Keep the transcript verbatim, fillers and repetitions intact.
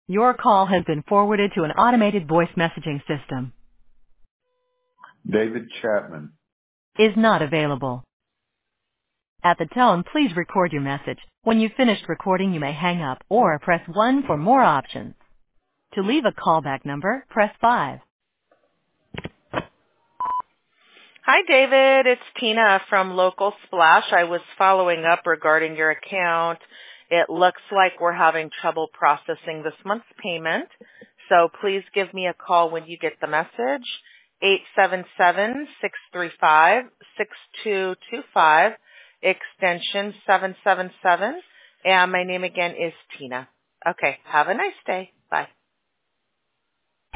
Your call has been forwarded to an automated voice messaging system. David Chapman. Is not available. At the tone, please record your message. When you've finished recording, you may hang up or press one for more options. To leave a callback number, press five. Hi, David. It's Tina from Local Splash. I was following up regarding your account. It looks like we're having trouble processing this month's payment, so please give me a call when you get the message, eight seven seven, six three five, six two two five, extension seven seven seven, and my name again is Tina. Okay, have a nice day. Bye.